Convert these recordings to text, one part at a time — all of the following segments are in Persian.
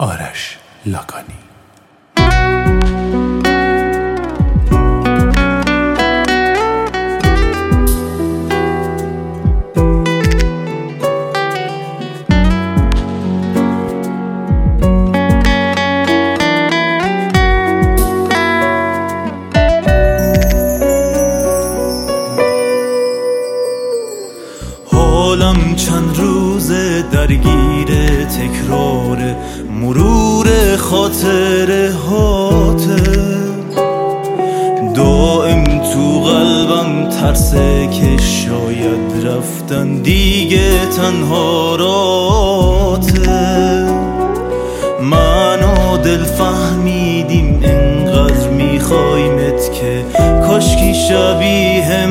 آرش لاکانی. حالم چند روز درگیر تکرار مرور خاطره هاته، دائم تو قلبم ترسه که شاید رفتن دیگه تنها راته. من و دل فهمیدیم انقدر میخوایمت که کاشکی شبیه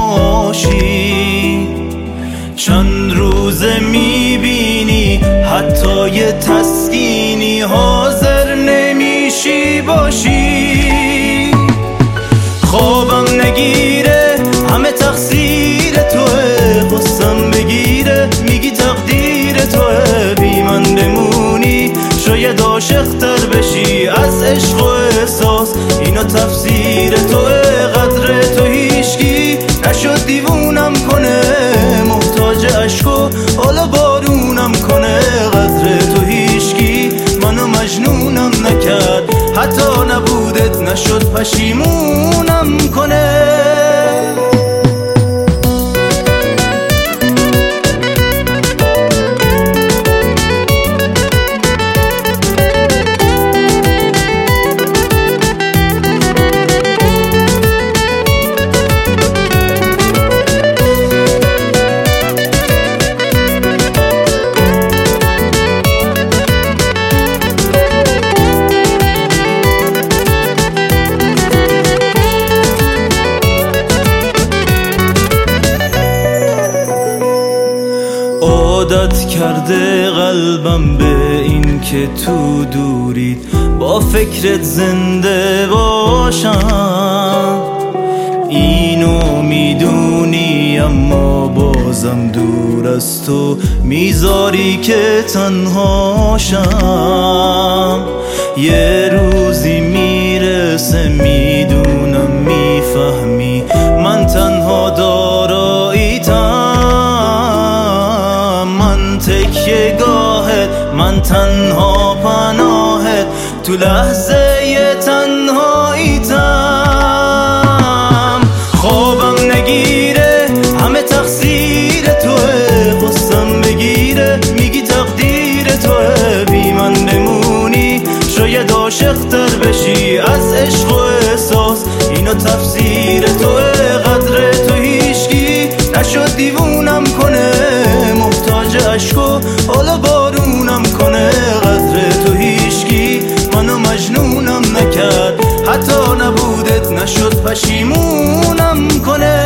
ماشی. چند روزه میبینی حتی یه تسکینی حاضر نمیشی باشی. خوابم نگیره همه تقصیر توه، قصم بگیره میگی تقدیر توه. بی من بمونی شاید عاشق تر بشی از عشق و احساس، اینا تفسیر توه. قدر تو هیچکی نشد دیوونم کنه، محتاج عشق و حالا بارونم کنه. قدر تو هیچکی منو مجنونم نکرد، حتی نبودت نشد پشیمونم کنه. عادت کرده قلبم به این که تو دورید با فکرت زنده باشم. اینو میدونی اما بازم دور از تو میذاری که تنهاشم. یه روزی میرسه میدونم میفهمی من تنها داراییتم. من تکیه گاهت، من تنها پناهت، تو لحظه ی تنهاییتم. خوابم نگیره همه تقصیر توه، قصم بگیره میگی تقدیر توه. بی من بمونی شاید عاشق تر بشی از عشق و احساس، اینا تفسیر توه. قدر تو هیچکی نشد دیوونم کنه، محتاج عشق و حالا بارونم کنه. قدر تو هیچکی منو مجنونم نکرد، حتی نبودت نشد پشیمونم کنه.